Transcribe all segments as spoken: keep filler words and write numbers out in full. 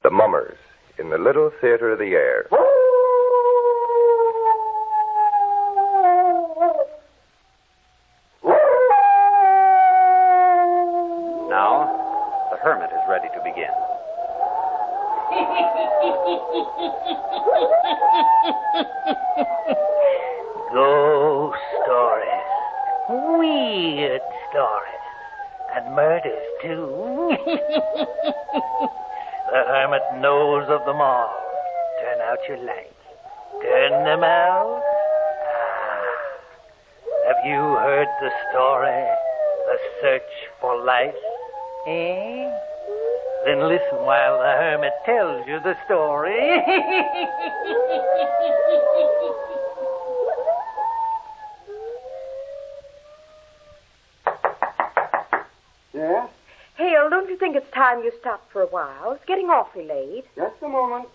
The Mummers, in the Little Theater of the Air. Now, the hermit is ready to begin. Ghost stories. Weird stories. And murders, too. The hermit knows of them all. Turn out your lights. Turn them out. Ah. Have you heard the story? The search for life? Eh? Then listen while the hermit tells you the story. Yeah? Hale, don't you think it's time you stopped for a while? It's getting awfully late. Just a moment.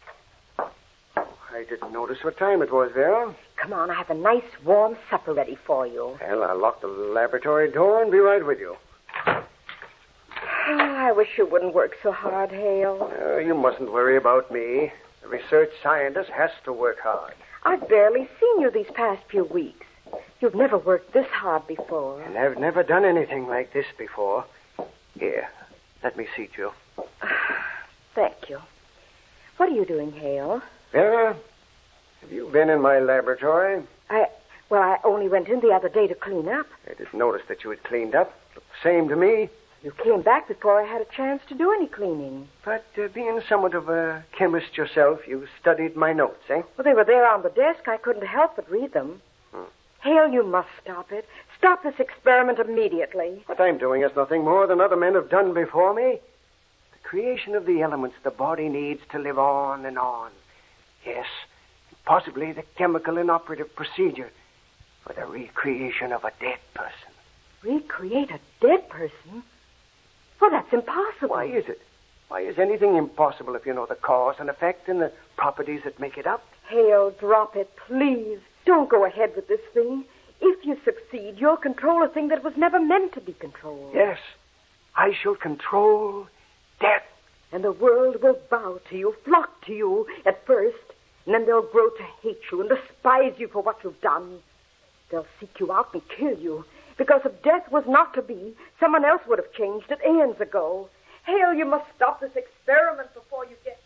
I didn't notice what time it was, Vera. Come on, I have a nice warm supper ready for you. Well, I'll lock the laboratory door and be right with you. Oh, I wish you wouldn't work so hard, Hale. Uh, you mustn't worry about me. The research scientist has to work hard. I've barely seen you these past few weeks. You've never worked this hard before. And I've never done anything like this before. Here, let me seat you. Thank you. What are you doing, Hale? Vera, have you been in my laboratory? I, well, I only went in the other day to clean up. I didn't notice that you had cleaned up. Looked the same to me. You came back before I had a chance to do any cleaning. But uh, being somewhat of a chemist yourself, you studied my notes, eh? Well, they were there on the desk. I couldn't help but read them. Hmm. Hale, you must stop it. Stop this experiment immediately. What I'm doing is nothing more than other men have done before me. The creation of the elements the body needs to live on and on. Yes, possibly the chemical and operative procedure for the recreation of a dead person. Recreate a dead person? Well, that's impossible. Why is it? Why is anything impossible if you know the cause and effect and the properties that make it up? Hale, drop it, please. Don't go ahead with this thing. If you succeed, you'll control a thing that was never meant to be controlled. Yes, I shall control death. And the world will bow to you, flock to you at first, and then they'll grow to hate you and despise you for what you've done. They'll seek you out and kill you. Because if death was not to be, someone else would have changed it aeons ago. Hale, you must stop this experiment before you get...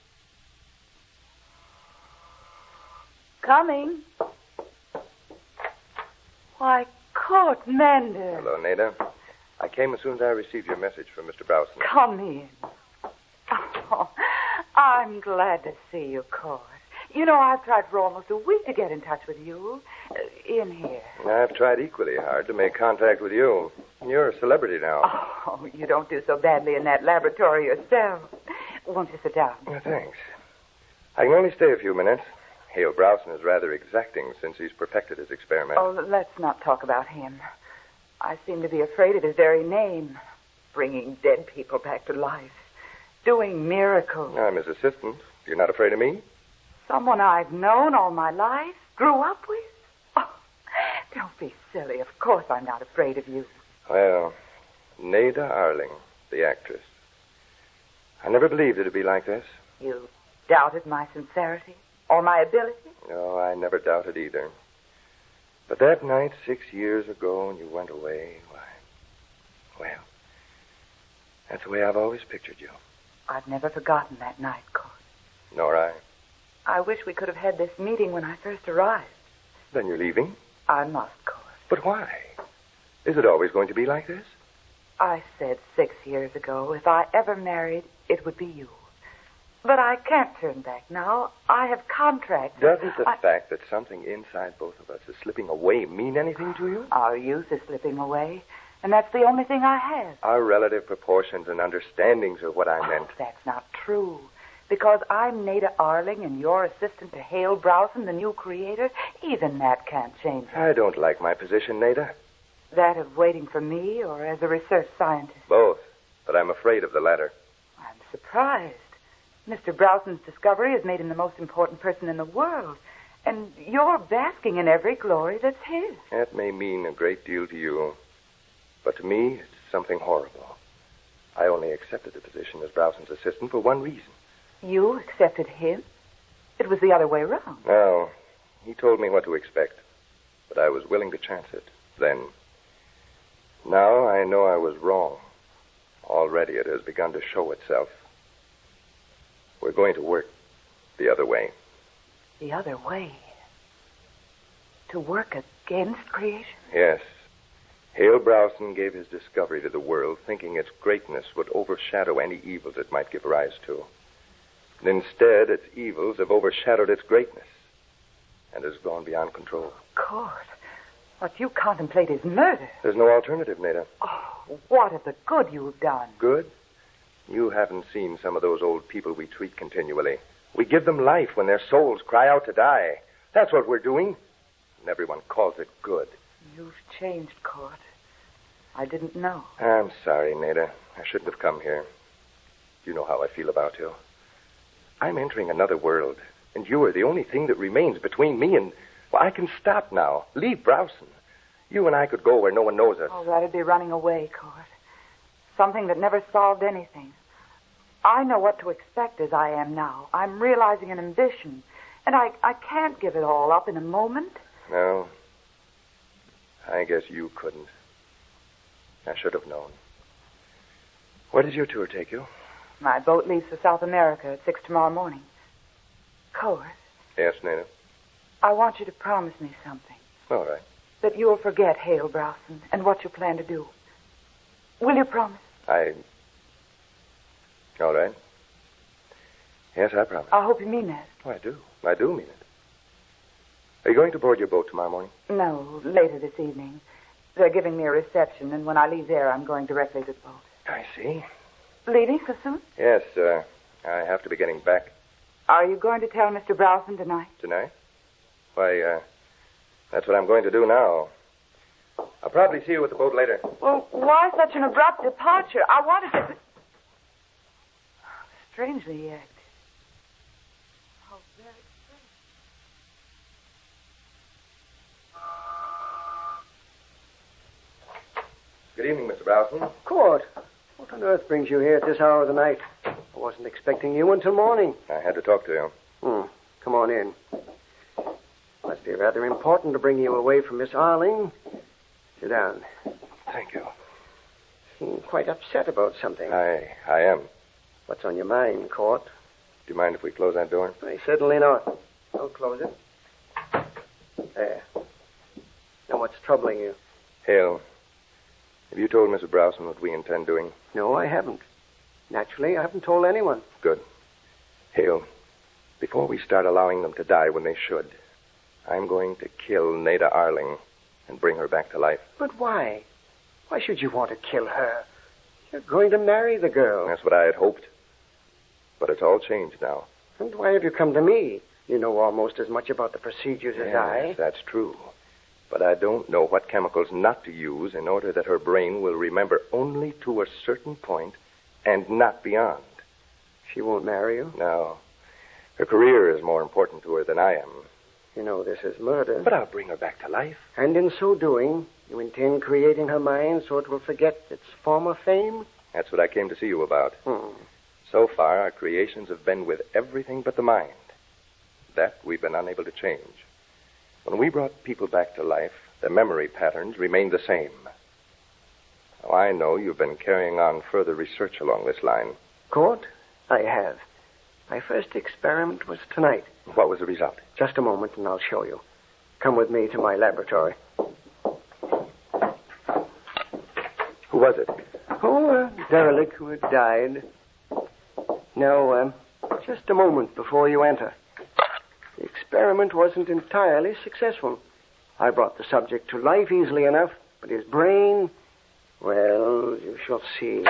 Coming. Why, Court Mender. Hello, Nada. I came as soon as I received your message from Mister Browson. Come in. Oh, I'm glad to see you, Court. You know, I've tried for almost a week to get in touch with you. Uh, in here. I've tried equally hard to make contact with you. You're a celebrity now. Oh, you don't do so badly in that laboratory yourself. Won't you sit down? Well, thanks. I can only stay a few minutes. Hale Browson is rather exacting since he's perfected his experiment. Oh, let's not talk about him. I seem to be afraid of his very name. Bringing dead people back to life. Doing miracles. I'm his assistant. You're not afraid of me? Someone I've known all my life, grew up with? Oh, don't be silly. Of course I'm not afraid of you. Well, Nada Arling, the actress. I never believed it'd be like this. You doubted my sincerity or my ability? No, I never doubted either. But that night six years ago when you went away, why, well, that's the way I've always pictured you. I've never forgotten that night, Court. Nor I. I wish we could have had this meeting when I first arrived. Then you're leaving? I must, Court. But why? Is it always going to be like this? I said six years ago, if I ever married, it would be you. But I can't turn back now. I have contracts. Doesn't the I... fact that something inside both of us is slipping away mean anything to you? Our youth is slipping away, and that's the only thing I have. Our relative proportions and understandings are what I oh, meant. That's not true. Because I'm Nada Arling and your assistant to Hale Browson, the new creator, even that can't change it. I don't like my position, Nada. That of waiting for me or as a research scientist? Both, but I'm afraid of the latter. I'm surprised. Mister Browson's discovery has made him the most important person in the world, and you're basking in every glory that's his. That may mean a great deal to you, but to me, it's something horrible. I only accepted the position as Browson's assistant for one reason. You accepted him? It was the other way around. No, he told me what to expect, but I was willing to chance it then. Now I know I was wrong. Already it has begun to show itself. We're going to work the other way. The other way? To work against creation? Yes. Hale Browson gave his discovery to the world, thinking its greatness would overshadow any evils it might give rise to. And instead, its evils have overshadowed its greatness and has gone beyond control. Court, what you contemplate is murder. There's no alternative, Nada. Oh, what of the good you've done? Good? You haven't seen some of those old people we treat continually. We give them life when their souls cry out to die. That's what we're doing. And everyone calls it good. You've changed, Court. I didn't know. I'm sorry, Nada. I shouldn't have come here. You know how I feel about you. I'm entering another world, and you are the only thing that remains between me and... Well, I can stop now. Leave Browson. You and I could go where no one knows us. Oh, that'd be running away, Court. Something that never solved anything. I know what to expect as I am now. I'm realizing an ambition, and I, I can't give it all up in a moment. No. I guess you couldn't. I should have known. Where does your tour take you? My boat leaves for South America at six tomorrow morning. Court. Yes, Nada. I want you to promise me something. All right. That you'll forget Hale Browson and what you plan to do. Will you promise? I... All right. Yes, I promise. I hope you mean that. Oh, I do. I do mean it. Are you going to board your boat tomorrow morning? No, later this evening. They're giving me a reception, and when I leave there, I'm going directly to the boat. I see. Leaving so soon? Yes, uh, I have to be getting back. Are you going to tell Mister Browson tonight? Tonight? Why, uh, that's what I'm going to do now. I'll probably see you at the boat later. Well, why such an abrupt departure? I wanted to... Strangely he acted. How very strange. Good evening, Mister Browson. Court, what on earth brings you here at this hour of the night? I wasn't expecting you until morning. I had to talk to you. Hmm. Come on in. Must be rather important to bring you away from Miss Arling. Sit down. Thank you. Seem quite upset about something. I I am. What's on your mind, Court? Do you mind if we close that door? Why, certainly not. I'll close it. There. Now, what's troubling you? Hale, have you told Missus Browson what we intend doing? No, I haven't. Naturally, I haven't told anyone. Good. Hale, before we start allowing them to die when they should, I'm going to kill Nada Arling and bring her back to life. But why? Why should you want to kill her? You're going to marry the girl. That's what I had hoped. But it's all changed now. And why have you come to me? You know almost as much about the procedures as I. Yes, that's true. But I don't know what chemicals not to use in order that her brain will remember only to a certain point and not beyond. She won't marry you? No. Her career is more important to her than I am. You know this is murder. But I'll bring her back to life. And in so doing, you intend creating her mind so it will forget its former fame? That's what I came to see you about. Hmm. So far, our creations have been with everything but the mind. That we've been unable to change. When we brought people back to life, their memory patterns remained the same. Now, I know you've been carrying on further research along this line. Court, I have. My first experiment was tonight. What was the result? Just a moment, and I'll show you. Come with me to my laboratory. Who was it? Oh, a derelict who had died. Now, um, just a moment before you enter. The experiment wasn't entirely successful. I brought the subject to life easily enough, but his brain, well, you shall see.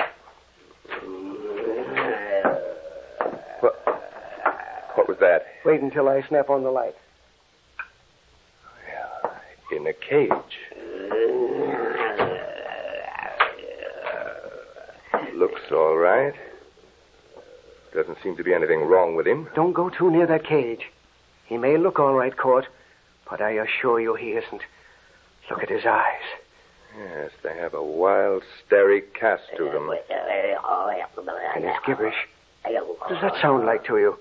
What, what was that? Wait until I snap on the light. Well, in a cage. Looks all right. Doesn't seem to be anything wrong with him. Don't go too near that cage. He may look all right, Court, but I assure you he isn't. Look at his eyes. Yes, they have a wild, starry cast to them. And it's gibberish. What does that sound like to you?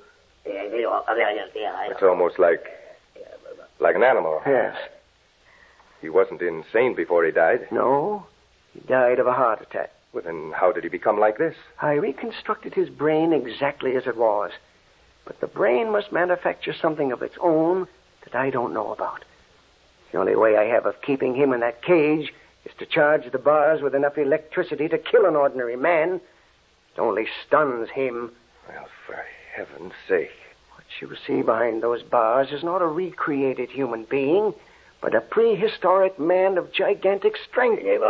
It's almost like... like an animal. Yes. He wasn't insane before he died. No, he died of a heart attack. Well, then how did he become like this? I reconstructed his brain exactly as it was. But the brain must manufacture something of its own that I don't know about. The only way I have of keeping him in that cage is to charge the bars with enough electricity to kill an ordinary man. It only stuns him. Well, for heaven's sake. What you see behind those bars is not a recreated human being, but a prehistoric man of gigantic strength. I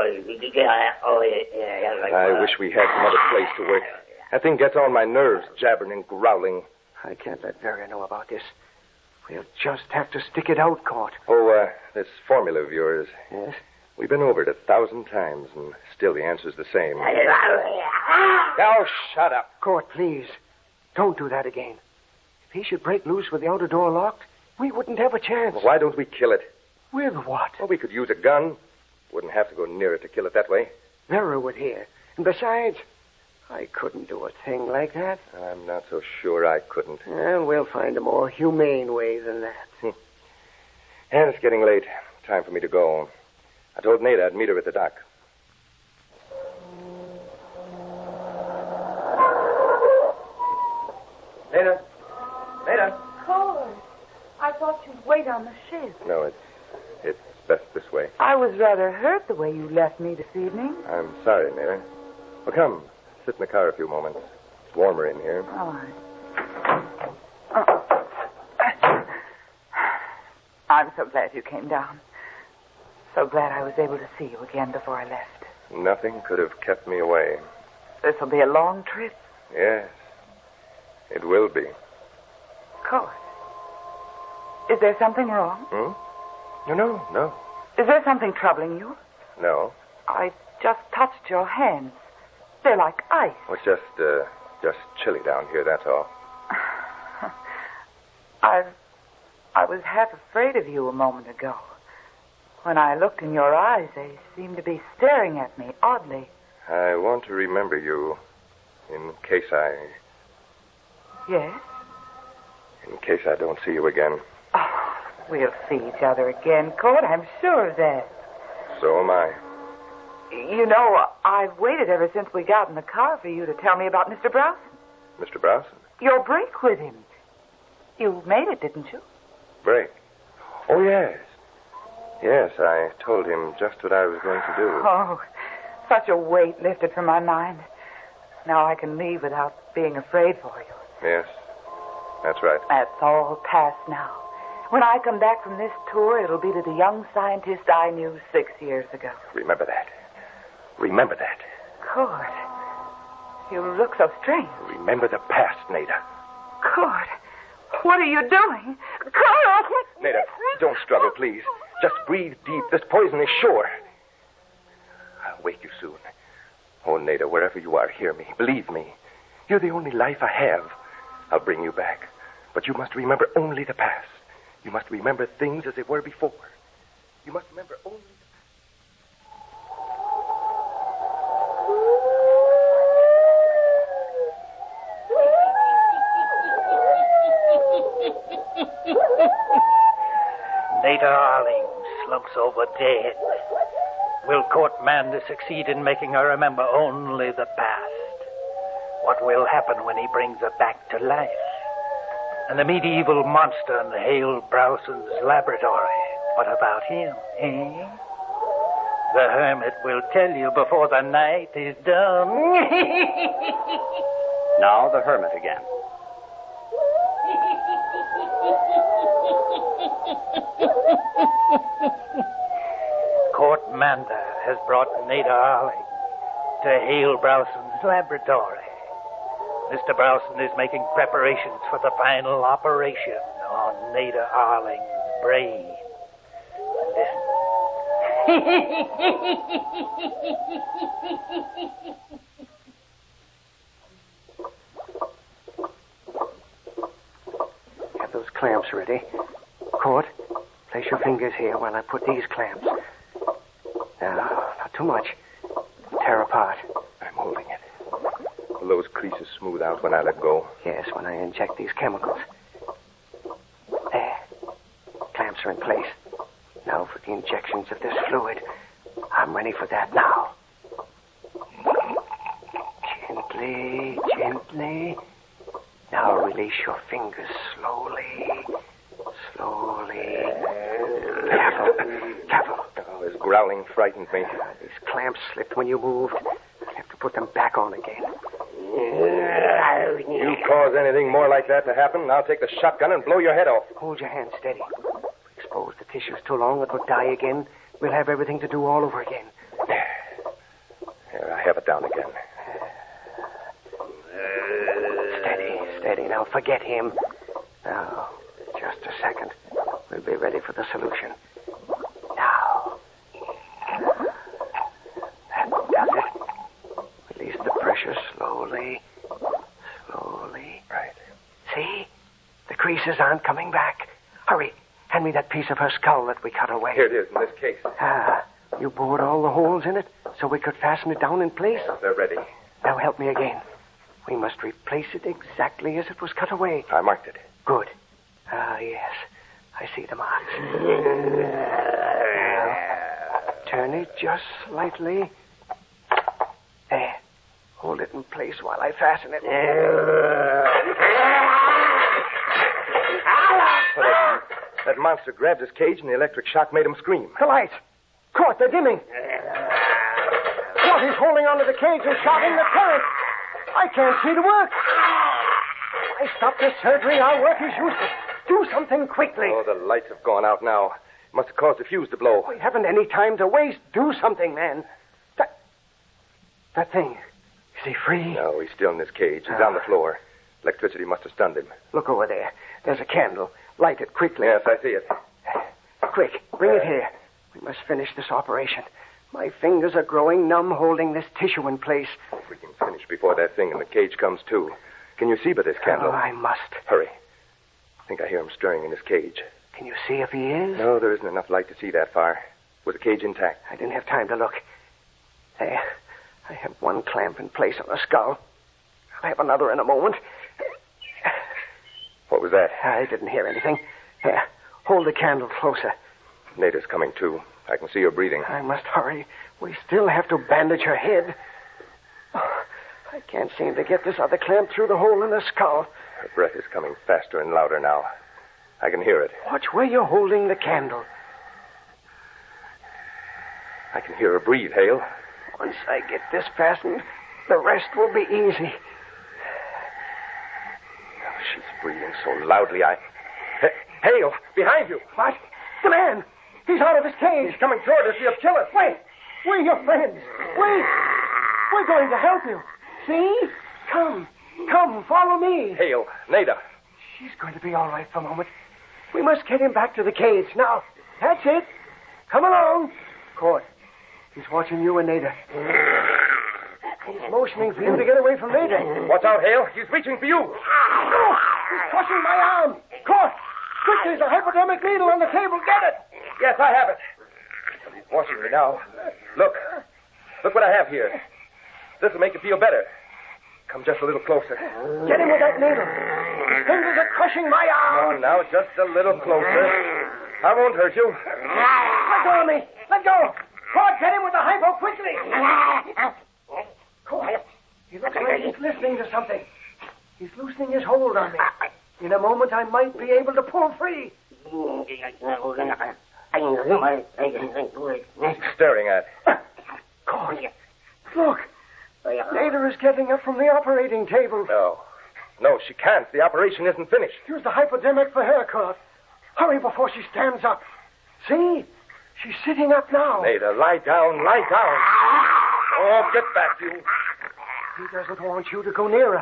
wish we had some other place to work. That thing gets on my nerves, jabbering and growling. I can't let Vera know about this. We'll just have to stick it out, Court. Oh, uh, this formula of yours. Yes? We've been over it a thousand times, and still the answer's the same. Now, shut up. Court, please. Don't do that again. If he should break loose with the outer door locked, we wouldn't have a chance. Well, why don't we kill it? With what? Well, we could use a gun. Wouldn't have to go near it to kill it that way. Vera would hear. And besides, I couldn't do a thing like that. I'm not so sure I couldn't. Well, we'll find a more humane way than that. And it's getting late. Time for me to go. I told Nada I'd meet her at the dock. Nada. Nada. Cole, I thought you'd wait on the ship. No, it's it's best this way. I was rather hurt the way you left me this evening. I'm sorry, Nada. Well, come. Sit in the car a few moments. It's warmer in here. All right. Uh, I'm so glad you came down. So glad I was able to see you again before I left. Nothing could have kept me away. This will be a long trip. Yes, it will be. Court. Is there something wrong? Hmm? No, no, no. Is there something troubling you? No. I just touched your hands. They're like ice. Well, it's just, uh, just chilly down here, that's all. I, I was half afraid of you a moment ago. When I looked in your eyes, they seemed to be staring at me oddly. I want to remember you in case I... Yes? In case I don't see you again. Oh, we'll see each other again, Court. I'm sure of that. So am I. You know, I've waited ever since we got in the car for you to tell me about Mister Browson. Mister Browson? Your break with him. You made it, didn't you? Break? Oh, yes. Yes, I told him just what I was going to do. Oh, such a weight lifted from my mind. Now I can leave without being afraid for you. Yes, that's right. That's all past now. When I come back from this tour, it'll be to the young scientist I knew six years ago. Remember that. Remember that. Court, you look so strange. Remember the past, Nada. Court, what are you doing? Court! Nada, don't struggle, please. Just breathe deep. This poison is sure. I'll wake you soon. Oh, Nada, wherever you are, hear me. Believe me. You're the only life I have. I'll bring you back. But you must remember only the past. You must remember things as they were before. You must remember only... Nada Arling slumps over dead. Will Court Mander succeed in making her remember only the past? What will happen when he brings her back to life? And the medieval monster in Hale Browson's laboratory, what about him, eh? The hermit will tell you before the night is done. Now the hermit again. Court Mander has brought Nada Arling to Hale Browson's laboratory. Mister Browson is making preparations for the final operation on Nada Arling's brain. Have those clamps ready. Court, place your fingers here while I put these clamps. Now, too much. Tear apart. I'm holding it. Will those creases smooth out when I let go? Yes, when I inject these chemicals. There. Clamps are in place. Now for the injections of this fluid. I'm ready for that now. Gently, gently. Now release your fingers slowly. Slowly. Careful. Careful. Oh, his growling frightened me. These clamps slipped when you moved. I have to put them back on again. You cause anything more like that to happen, I'll take the shotgun and blow your head off. Hold your hand steady. If we expose the tissues too long, it will die again. We'll have everything to do all over again. Here, I have it down again. Steady, steady. Now forget him. Now, just a second. We'll be ready for the solution. Now. That does it. Release the pressure slowly. Slowly. Right. See? The creases aren't coming back. Hurry. Hand me that piece of her skull that we cut away. Here it is in this case. Ah, you bored all the holes in it so we could fasten it down in place? They're ready. Now help me again. We must replace it exactly as it was cut away. I marked it. Good. Ah, yes. I see the marks. Now, turn it just slightly. There. Hold it in place while I fasten it. that, that monster grabbed his cage and the electric shock made him scream. The lights. Court, they're dimming. Court, he's holding onto the cage and shouting the current. I can't see the work. I stopped the surgery. Our work is useless. Do something quickly. Oh, the lights have gone out now. Must have caused the fuse to blow. We haven't any time to waste. Do something, man. That, that thing. Is he free? No, he's still in his cage. He's on the floor. Electricity must have stunned him. Look over there. There's a candle. Light it quickly. Yes, I see it. Quick, bring it here. We must finish this operation. My fingers are growing numb holding this tissue in place. If we can finish before that thing in the cage comes to. Can you see by this candle? Oh, I must. Hurry. I think I hear him stirring in his cage. Can you see if he is? No, there isn't enough light to see that far. Was the cage intact? I didn't have time to look. There. I have one clamp in place on the skull. I'll have another in a moment. What was that? I didn't hear anything. Here, hold the candle closer. Nada's coming too. I can see her breathing. I must hurry. We still have to bandage her head. Oh, I can't seem to get this other clamp through the hole in the skull. Her breath is coming faster and louder now. I can hear it. Watch where you're holding the candle. I can hear her breathe, Hale. Once I get this fastened, the rest will be easy. Oh, she's breathing so loudly, I... H- Hale, behind you. What? The man! He's out of his cage. He's coming toward us. He'll kill us. Wait! We're your friends. Wait! We're going to help you. See? Come. Come, follow me. Hale, Nada. She's going to be all right for a moment. We must get him back to the cage. Now, that's it. Come along. Court. He's watching you and Nada. He's motioning for you to get away from Nada. Watch out, Hale. He's reaching for you. No! He's crushing my arm. Court! Quick, there's a hypodermic needle on the table. Get it. Yes, I have it. He's watching me now. Look. Look what I have here. This will make you feel better. Come just a little closer. Get him with that needle. His fingers are crushing my arm. Oh, now, just a little closer. I won't hurt you. Let go of me. Let go. Court, get him with the hypo quickly. Court, he looks like he's listening to something. He's loosening his hold on me. In a moment, I might be able to pull free. Staring at. Court, look. Nada is getting up from the operating table. No. No, she can't. The operation isn't finished. Use the hypodermic for her, Court. Hurry before she stands up. See? She's sitting up now. Nada, lie down, lie down. Oh, get back, you. He doesn't want you to go near her.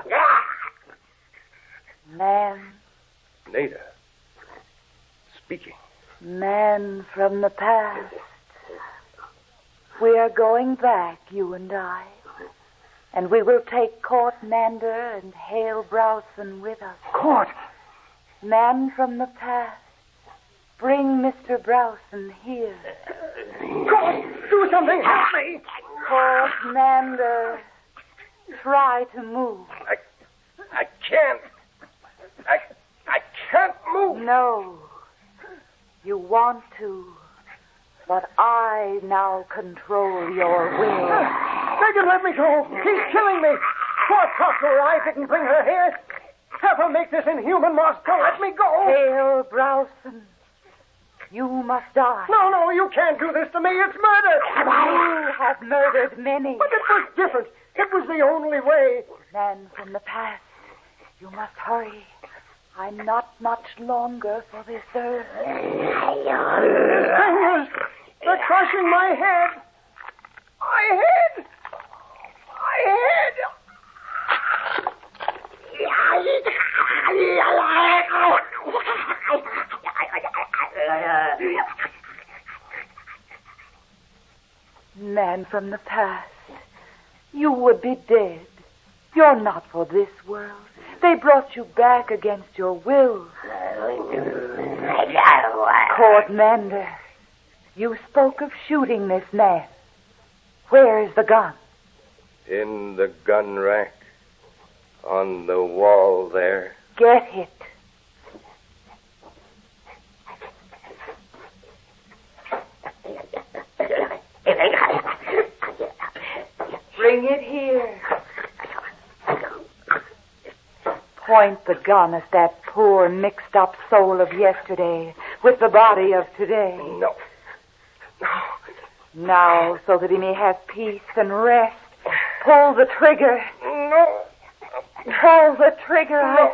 Man. Nada. Speaking. Man from the past. We are going back, you and I. And we will take Court Mander and Hale Browson with us. Court! Man from the past. Bring Mister Browson here. God, do something. Help me. Court Commander, try to move. I, I can't. I, I can't move. No. You want to, but I now control your will. They can let me go. He's killing me. Poor Proctor, I didn't bring her here. Have her make this inhuman monster. Let me go. Hale Browson, you must die. No, no, you can't do this to me. It's murder. You have murdered many. But it was different. It was the only way. Man from the past, you must hurry. I'm not much longer for this earth. His fingers, they're crushing my head. My head. My head. Man from the past, you would be dead. You're not for this world. They brought you back against your will. Court Mander, you spoke of shooting this man. Where is the gun? In the gun rack. On the wall there. Get it. Bring it here. Point the gun at that poor, mixed-up soul of yesterday with the body of today. No. No. Now, so that he may have peace and rest, pull the trigger. No. Pull the trigger, I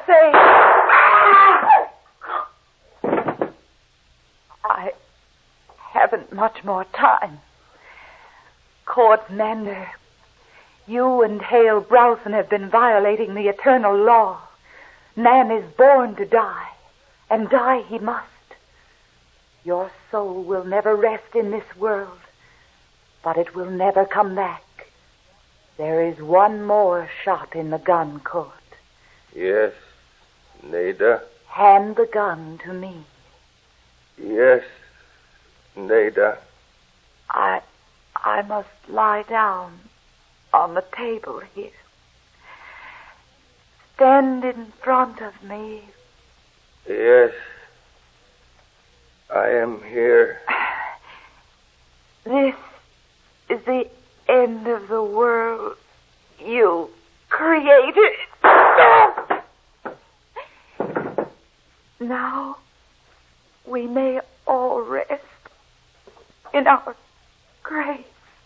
say. I haven't much more time. Court Mander, you and Hale Browson have been violating the eternal law. Man is born to die, and die he must. Your soul will never rest in this world, but it will never come back. There is one more shot in the gun, Court. Yes, Nada. Hand the gun to me. Yes, Nada. I, I must lie down on the table here. Stand in front of me. Yes, I am here. This is the end of the world you created. Now we may all rest in our graves.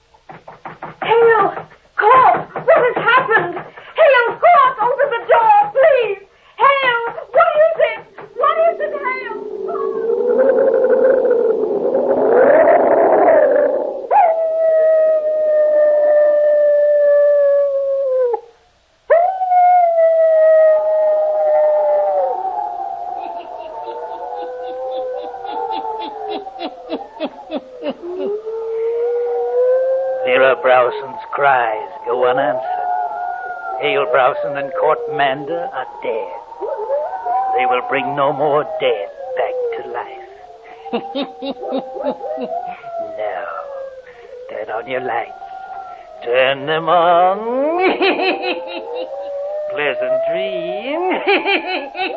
Hale! Court! What has happened? Hale! Court! Open the door, please! Hale! What is it? What is it, Hale? Vera Browson's cries go unanswered. Hale Browson and Court Mander are dead. They will bring no more dead back to life. Now, turn on your lights. Turn them on. Pleasant dream.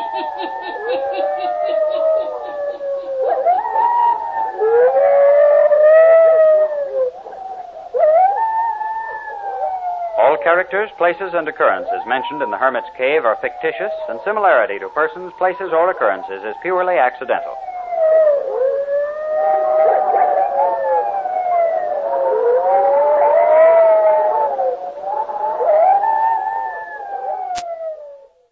All characters, places, and occurrences mentioned in the Hermit's Cave are fictitious, and similarity to persons, places, or occurrences is purely accidental.